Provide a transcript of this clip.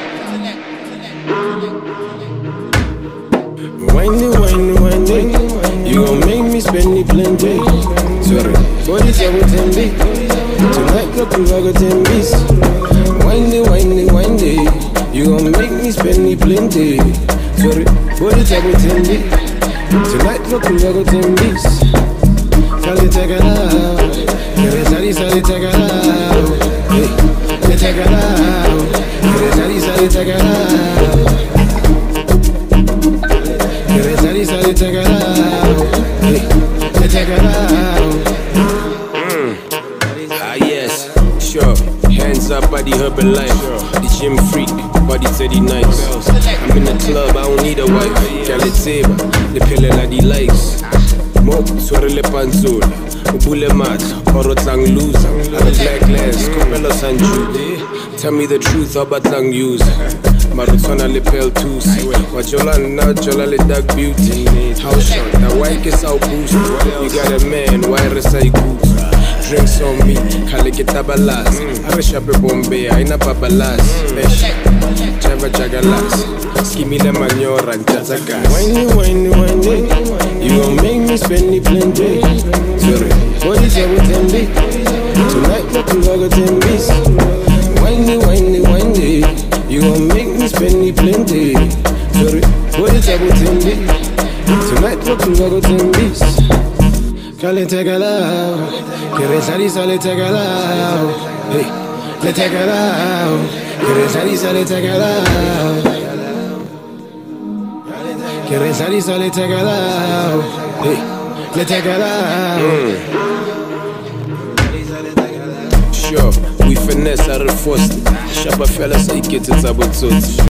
Whiny, whiny, whiny, you gon' make me spend the plenty. Sorry, body trouble 10 B. Tonight go to go 10 B's. Whiny, whiny, whiny, you gon' make me spend the plenty. Sorry, body trouble 10 B. Tonight go to go 10 B's. Sally take it out, Sally take it out. Hey, take it out, Sally take it out. Sally take it out, hey, take it out. Ah yes, sure. Hands up by the Herbalife, the gym freak, body steady nice. I'm in the club, I don't need a wife. Can't table, the pillar like the likes. Mo, swore le panzul, ubule mat, orotlang lose. I'm a black lens, Copello Sanju. Tell me the truth about lang use. Marutona le pel twos. Wajola na jola le dark beauty. House shot, na white is out boost. You got a man, why resay goose? Drinks on me, kale ke tabalas. Areshape Bombay, aina babalas. Java jagalas. Skimmy le manyora, njataka. Whiny, whiny, whiny, you gon' make me spend the plenty. Sorry, body trouble 10 B. Tonight go to go 10 B's. Whiny, whiny, whiny, you gon' make me spend the plenty. Sorry, body trouble 10 B. Tonight go to go 10 B's. Kale take it out, kere sali take it out. Hey, le take it out, kere sali take it out. Kere sali take it out. Hey, le take it out. Sure, we finesse, I reinforce it. Shabba fella say get it about